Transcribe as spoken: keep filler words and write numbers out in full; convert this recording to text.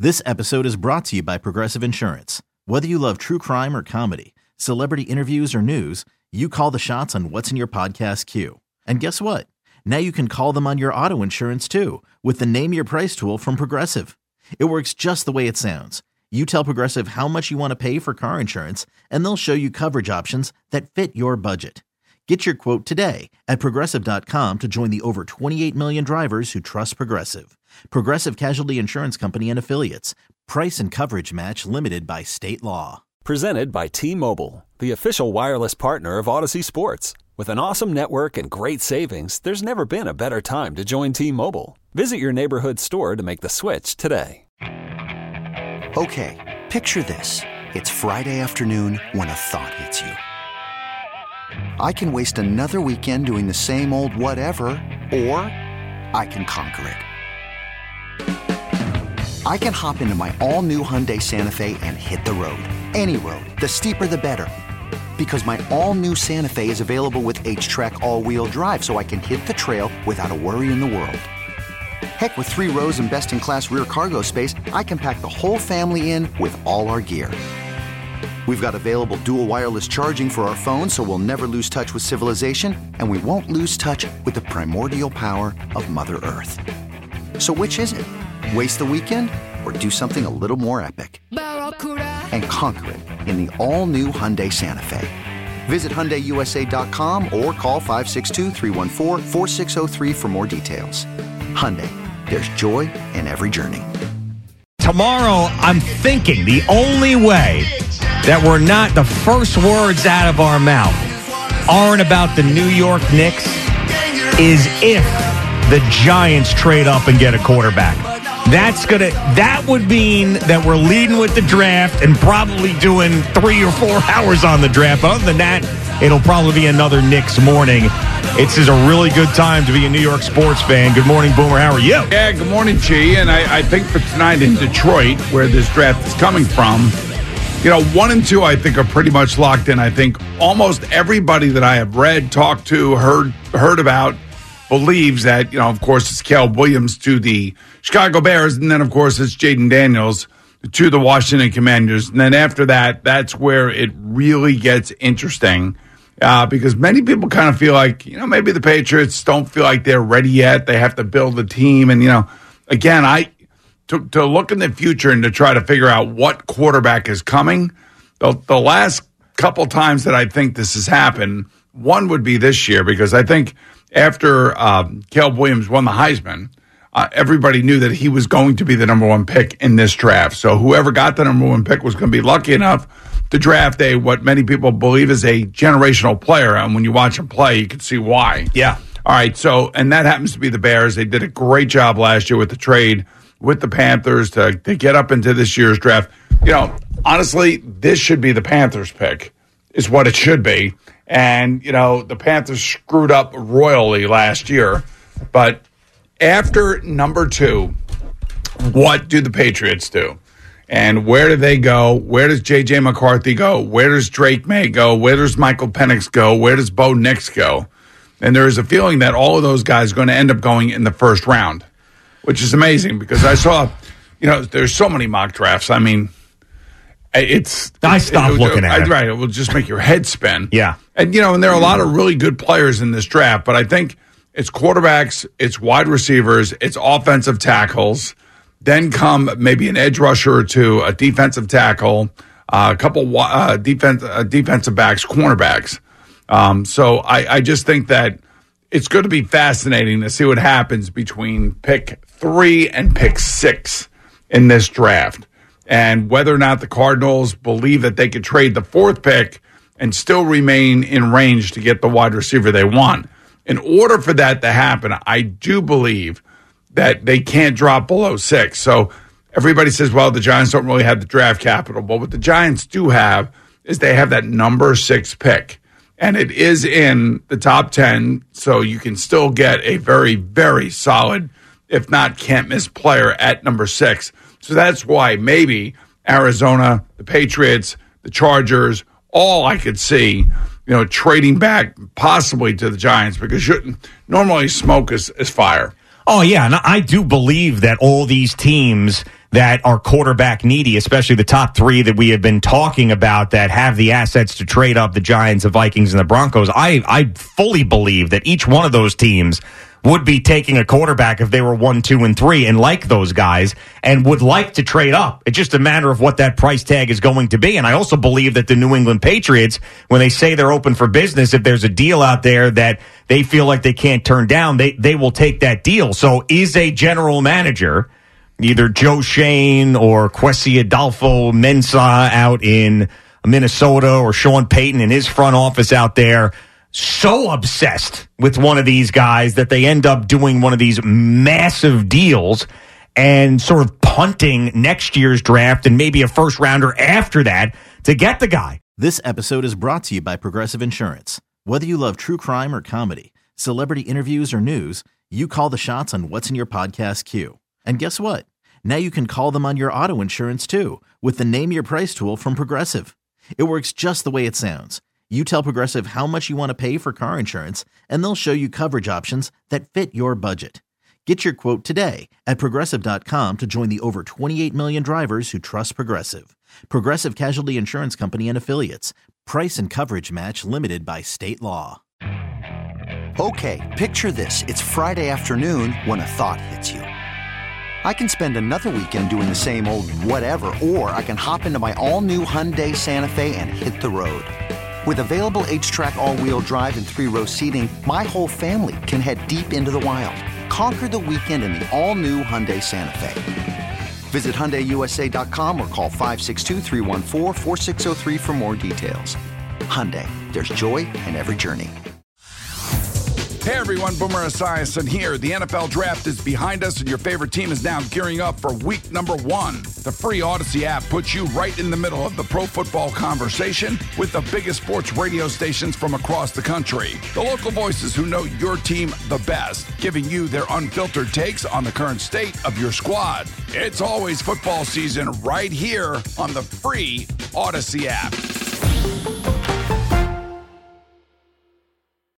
This episode is brought to you by Progressive Insurance. Whether you love true crime or comedy, celebrity interviews or news, you call the shots on what's in your podcast queue. And guess what? Now you can call them on your auto insurance too with the Name Your Price tool from Progressive. It works just the way it sounds. You tell Progressive how much you want to pay for car insurance, and they'll show you coverage options that fit your budget. Get your quote today at Progressive dot com to join the over twenty-eight million drivers who trust Progressive. Progressive Casualty Insurance Company and Affiliates. Price and coverage match limited by state law. Presented by T-Mobile, the official wireless partner of Odyssey Sports. With an awesome network and great savings, there's never been a better time to join T-Mobile. Visit your neighborhood store to make the switch today. Okay, picture this. It's Friday afternoon when a thought hits you. I can waste another weekend doing the same old whatever, or I can conquer it. I can hop into my all-new Hyundai Santa Fe and hit the road. Any road. The steeper, the better. Because my all-new Santa Fe is available with H-Track all-wheel drive, so I can hit the trail without a worry in the world. Heck, with three rows and best-in-class rear cargo space, I can pack the whole family in with all our gear. We've got available dual wireless charging for our phones, so we'll never lose touch with civilization, and we won't lose touch with the primordial power of Mother Earth. So which is it? Waste the weekend or do something a little more epic? And conquer it in the all-new Hyundai Santa Fe. Visit Hyundai U S A dot com or call five six two, three one four, four six zero three for more details. Hyundai, there's joy in every journey. Tomorrow, I'm thinking the only way that we're not the first words out of our mouth aren't about the New York Knicks is if the Giants trade up and get a quarterback. That's gonna. That would mean that we're leading with the draft and probably doing three or four hours on the draft. But other than that, it'll probably be another Knicks morning. It's is a really good time to be a New York sports fan. Good morning, Boomer. How are you? Yeah, good morning, G. And I, I think for tonight in Detroit, where this draft is coming from, you know, one and two, I think, are pretty much locked in. I think almost everybody that I have read, talked to, heard heard about, believes that, you know, of course, it's Caleb Williams to the Chicago Bears, and then, of course, it's Jaden Daniels to the Washington Commanders. And then after that, that's where it really gets interesting uh, because many people kind of feel like, you know, maybe the Patriots don't feel like they're ready yet. They have to build a team. And, you know, again, I to, to look in the future and to try to figure out what quarterback is coming, the, the last couple times that I think this has happened, one would be this year because I think after um, Caleb Williams won the Heisman, uh, everybody knew that he was going to be the number one pick in this draft. So whoever got the number one pick was going to be lucky enough to draft a what many people believe is a generational player. And when you watch him play, you can see why. Yeah. All right. So, and that happens to be the Bears. They did a great job last year with the trade with the Panthers to, to get up into this year's draft. You know, honestly, this should be the Panthers pick is what it should be. And, you know, the Panthers screwed up royally last year. But after number two, what do the Patriots do? And where do they go? Where does J J. McCarthy go? Where does Drake May go? Where does Michael Penix go? Where does Bo Nix go? And there is a feeling that all of those guys are going to end up going in the first round, which is amazing because I saw, you know, there's so many mock drafts. I mean, It's. I stopped it, it, looking at I, it. Right, it will just make your head spin. Yeah, and you know, and there are a lot of really good players in this draft, but I think it's quarterbacks, it's wide receivers, it's offensive tackles. Then come maybe an edge rusher or two, a defensive tackle, uh, a couple uh, defense uh, defensive backs, cornerbacks. Um, so I, I just think that it's going to be fascinating to see what happens between pick three and pick six in this draft. And whether or not the Cardinals believe that they could trade the fourth pick and still remain in range to get the wide receiver they want. In order for that to happen, I do believe that they can't drop below six. So everybody says, well, the Giants don't really have the draft capital. But what the Giants do have is they have that number six pick. And it is in the top ten, so you can still get a very, very solid, if not can't-miss player at number six. So that's why maybe Arizona, the Patriots, the Chargers, all I could see, you know, trading back possibly to the Giants because you, normally smoke is, is fire. Oh, yeah, and I do believe that all these teams that are quarterback needy, especially the top three that we have been talking about that have the assets to trade up, the Giants, the Vikings, and the Broncos. I, I fully believe that each one of those teams would be taking a quarterback if they were one, two, and three and like those guys and would like to trade up. It's just a matter of what that price tag is going to be. And I also believe that the New England Patriots, when they say they're open for business, if there's a deal out there that they feel like they can't turn down, they, they will take that deal. So is a general manager, either Joe Shane or Kwesi Adolfo Mensah out in Minnesota or Sean Payton in his front office out there, so obsessed with one of these guys that they end up doing one of these massive deals and sort of punting next year's draft and maybe a first rounder after that to get the guy? This episode is brought to you by Progressive Insurance. Whether you love true crime or comedy, celebrity interviews or news, you call the shots on what's in your podcast queue. And guess what? Now you can call them on your auto insurance too with the Name Your Price tool from Progressive. It works just the way it sounds. You tell Progressive how much you want to pay for car insurance, and they'll show you coverage options that fit your budget. Get your quote today at Progressive dot com to join the over twenty-eight million drivers who trust Progressive. Progressive Casualty Insurance Company and Affiliates. Price and coverage match limited by state law. Okay, picture this. It's Friday afternoon when a thought hits you. I can spend another weekend doing the same old whatever, or I can hop into my all-new Hyundai Santa Fe and hit the road. With available H-Track all-wheel drive and three-row seating, my whole family can head deep into the wild. Conquer the weekend in the all-new Hyundai Santa Fe. Visit Hyundai U S A dot com or call five six two, three one four, four six zero three for more details. Hyundai, there's joy in every journey. Hey everyone, Boomer Esiason here. The N F L Draft is behind us and your favorite team is now gearing up for week number one. The free Odyssey app puts you right in the middle of the pro football conversation with the biggest sports radio stations from across the country. The local voices who know your team the best, giving you their unfiltered takes on the current state of your squad. It's always football season right here on the free Odyssey app.